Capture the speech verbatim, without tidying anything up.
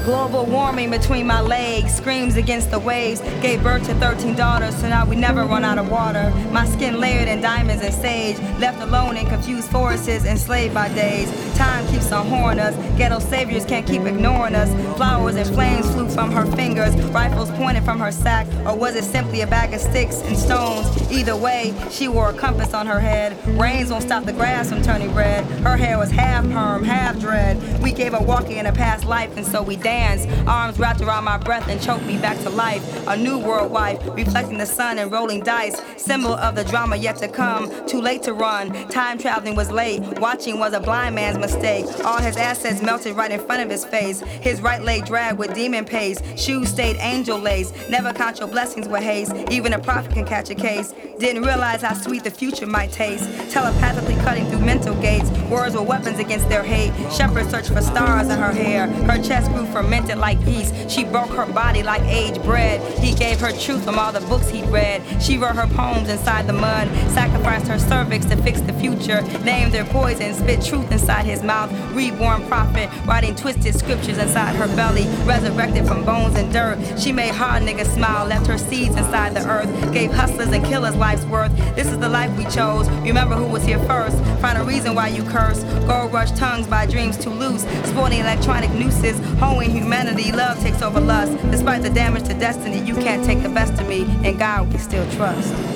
Global warming between my legs, screams against the waves. Gave birth to thirteen daughters, so now we never run out of water. My skin layered in diamonds and sage, left alone in confused forests, enslaved by days. Time keeps on whoring us, ghetto saviors can't keep ignoring us. Flowers and flames flew from her fingers, rifles pointed from her sack, or was it simply a bag of sticks and stones? Either way, she wore a compass on her head. Rains won't stop the grass from turning red. Her hair was half perm, half dread. We gave her walking in a past life, and so we danced. Arms wrapped around my breath and choked me back to life. A new world wife, reflecting the sun and rolling dice. Symbol of the drama yet to come. Too late to run. Time traveling was late. Watching was a blind man's mistake. All his assets melted right in front of his face. His right leg dragged with demon pace. Shoes stayed angel lace. Never count your blessings with haste. Even a prophet can catch a case. Didn't realize how sweet the future might taste. Telepathically cutting through mental gates. Words were weapons against their hate. Shepherds searched for stars in her hair. Her chest grew fermented like yeast. She broke her body like aged bread. He gave her truth from all the books he'd read. She wrote her poems inside the mud. Sacrificed her cervix to fix the future. Named their poison, spit truth inside his mouth. Reborn prophet, writing twisted scriptures inside her belly. Resurrected from bones and dirt. She made hard niggas smile. Left her seeds inside the earth. Gave hustlers and killers life's worth. This is the life we chose. Remember who was here first. Find a reason why you curse. Gold rush tongues by dreams too loose. Sporting electronic nooses. Hoeing humanity. Love takes over lust. Despite the damage to destiny, you can't take the best of me. And God we still trust.